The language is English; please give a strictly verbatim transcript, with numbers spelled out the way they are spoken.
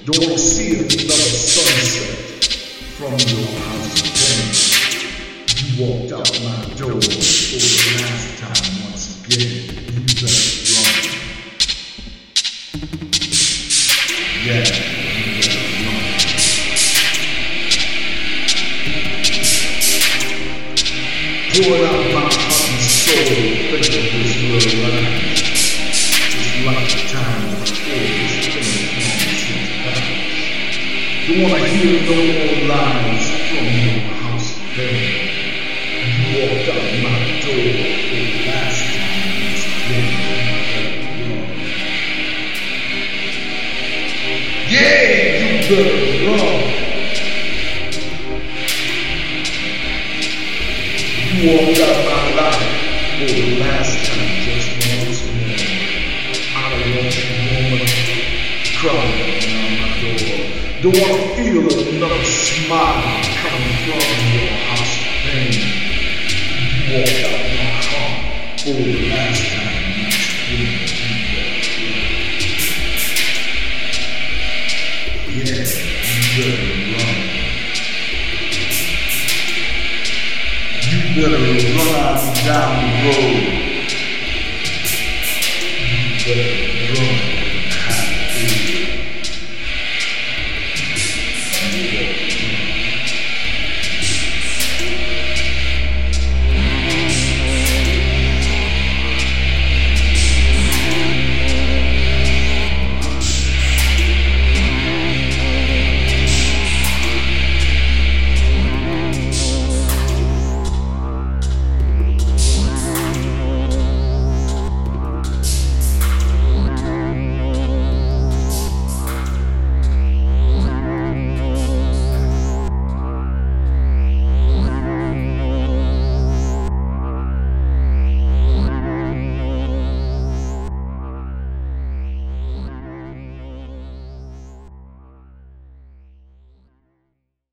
Don't wanna see another sunset from your house of pain. You walked out my door for the last time once again. You better run. Yeah, you better run. Pouring out my heart and soul, thinking this will last. Just like the time before this thing long since past. Don't wanna hear no more lies from your house of pain. You walked out my door for the last time once again. Yeah, you better run. You walked out my life for the last time just once more. I don't want you woman crying around my door. Don't wanna feel another smile coming from your house of pain. You walked out my heart for the last time once again. Yeah, you better run. You better run out down the road.